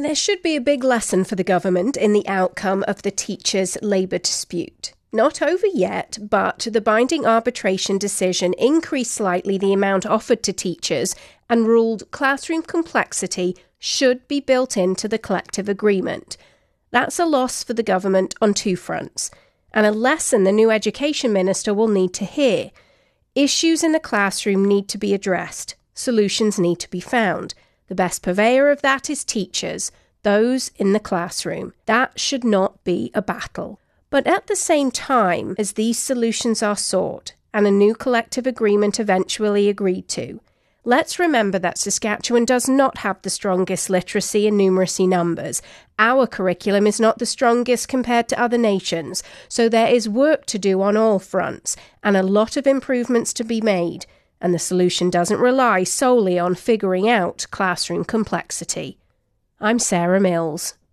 There should be a big lesson for the government in the outcome of the teachers' labour dispute. Not over yet, but the binding arbitration decision increased slightly the amount offered to teachers and ruled classroom complexity should be built into the collective agreement. That's a loss for the government on two fronts, and a lesson the new education minister will need to hear. Issues in the classroom need to be addressed. Solutions need to be found. The best purveyor of that is teachers, those in the classroom. That should not be a battle. But at the same time as these solutions are sought and a new collective agreement eventually agreed to, let's remember that Saskatchewan does not have the strongest literacy and numeracy numbers. Our curriculum is not the strongest compared to other nations, so there is work to do on all fronts and a lot of improvements to be made. And the solution doesn't rely solely on figuring out classroom complexity. I'm Sarah Mills.